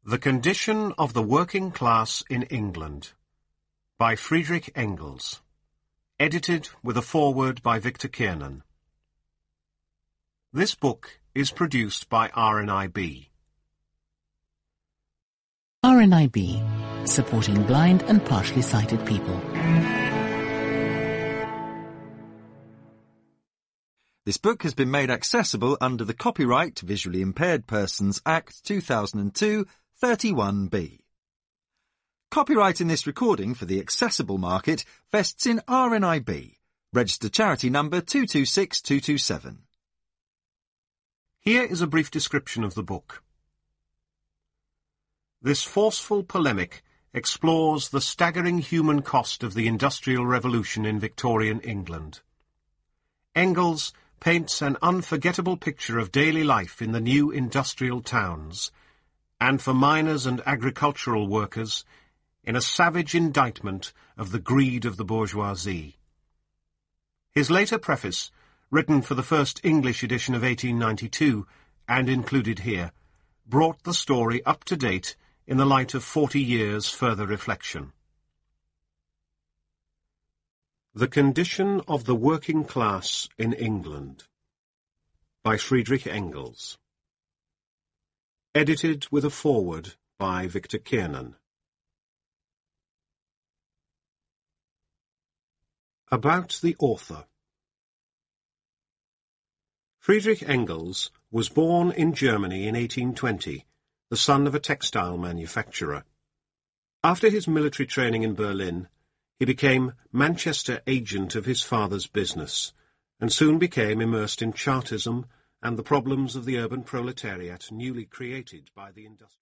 The Condition of the Working Class in England by Friedrich Engels. Edited with a foreword by Victor Kiernan. This book is produced by RNIB. RNIB, supporting blind and partially sighted people. This book has been made accessible under the Copyright Visually Impaired Persons Act 2002, 31B. Copyright in this recording for the accessible market vests in RNIB, registered charity number 226227. Here is a brief description of the book. This forceful polemic explores the staggering human cost of the Industrial Revolution in Victorian England. Engels paints an unforgettable picture of daily life in the new industrial towns, and for miners and agricultural workers, in a savage indictment of the greed of the bourgeoisie. His later preface, written for the first English edition of 1892, and included here, brought the story up to date in the light of 40 years' further reflection. The Condition of the Working Class in England by Friedrich Engels. Edited with a foreword by Victor Kiernan. About the author. Friedrich Engels was born in Germany in 1820, the son of a textile manufacturer. After his military training in Berlin, he became Manchester agent of his father's business, and soon became immersed in Chartism and the problems of the urban proletariat newly created by the industrial